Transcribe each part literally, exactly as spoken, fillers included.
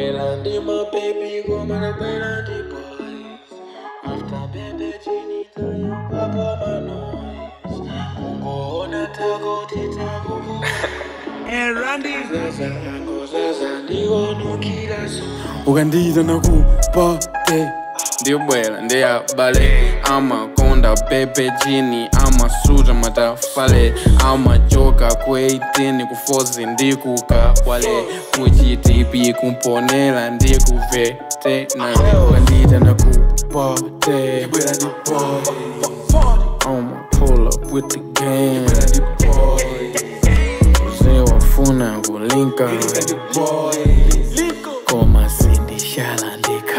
whale and my baby go man a whale and the boys. After baby Gini time papa my noise. Go on a tago titago. And Randy Zaza go Zaza ndi ono kila so. Ugandiza na kupate Ndi whale ndi ya bale Ama konda pepe Gini Ama suja matafale Ama choka kweitini kufozi ndi kukawale Kuchitipi kumponela ndi kuvete na Ugandiza na kupate I'ma pull up with the gang Uze wafuna kulinka Koma sindi shalandika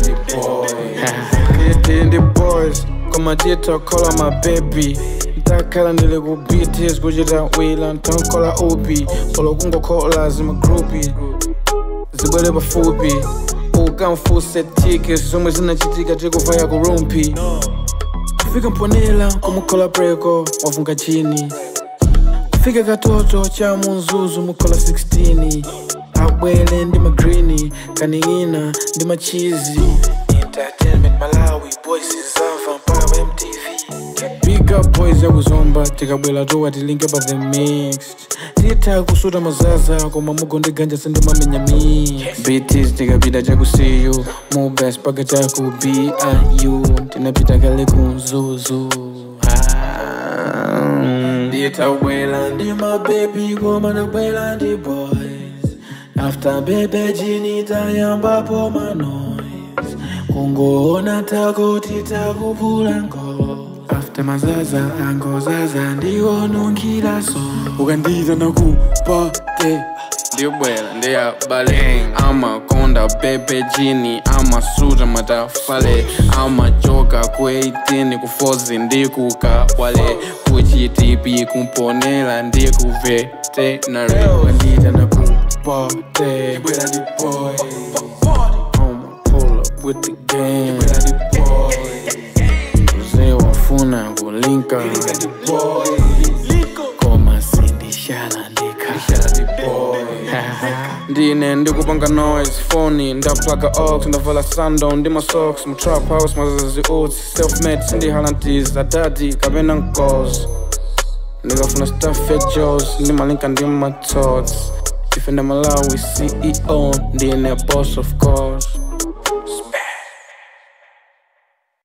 Ndi boys Koma dito kola my baby Ntakala ndile kubitis Kujita wila ntankola obi Polo kungo kola zima groupie Zibwele bafupi Uka mfuse tiki Zomwe zina chitika tiko vaya kurumpi Kufika mponela kumukola preko Wafunga chini Kufika katoto cha munzuzu mukola sixteen Awele ndi magrini Kaningina ndi machizi Entertainment Malawi Boys Zava mpaka M T V Big up boys ya kuzomba Tikabwela towa tilinke pa the mixed Tita kusuda mazaza Koma mugo ndi ganja sendo mamenya mix Beaties tikapita chakusiyo Mo best paka chaku B I U Tinapita kale kunzuzu Dita whale and my baby go man a whale and the boys. After baby Gini time papa my noise. Kungo ona tago titago pulango. After mazaza ango zaza ndi ono kila so. Ugandiza na kupate Ndi whale ndi ya bale Ama konda pepe Gini Ama suja matafale Ama choka kweitini kufozi ndi kukawale Kuchitipi kumponela ndi kuvete na Ugandiza na kupate I'ma pull up with the gang Uze wafuna kulinka Koma sindi shalandika Ndine ndikupanga noise phone ndaplaka aux ndavala sando ndima socks mu trap house mazazi oats self made sindi halantiza daddy kabena nkos Nigafuna stuff at Joe's ndima linka ndima thoughts Defender Malawi C E O ndine boss of course